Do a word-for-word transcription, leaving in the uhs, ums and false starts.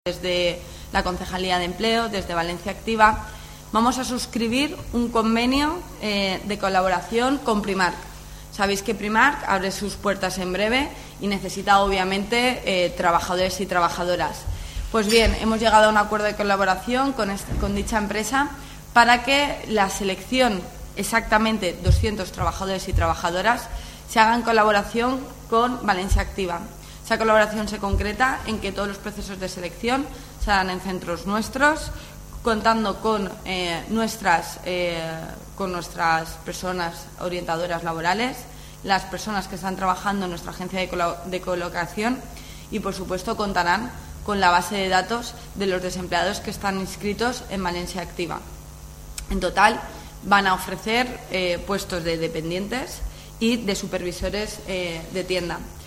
Desde la Concejalía de Empleo, desde Valencia Activa, vamos a suscribir un convenio eh, de colaboración con Primark. Sabéis que Primark abre sus puertas en breve y necesita, obviamente, eh, trabajadores y trabajadoras. Pues bien, hemos llegado a un acuerdo de colaboración con, este, con dicha empresa para que la selección, exactamente doscientos trabajadores y trabajadoras, se haga en colaboración con Valencia Activa. Esa colaboración se concreta en que todos los procesos de selección se hagan en centros nuestros, contando con, eh, nuestras, eh, con nuestras personas orientadoras laborales, las personas que están trabajando en nuestra agencia de, colo de colocación y, por supuesto, contarán con la base de datos de los desempleados que están inscritos en Valencia Activa. En total, van a ofrecer eh, puestos de dependientes y de supervisores eh, de tienda.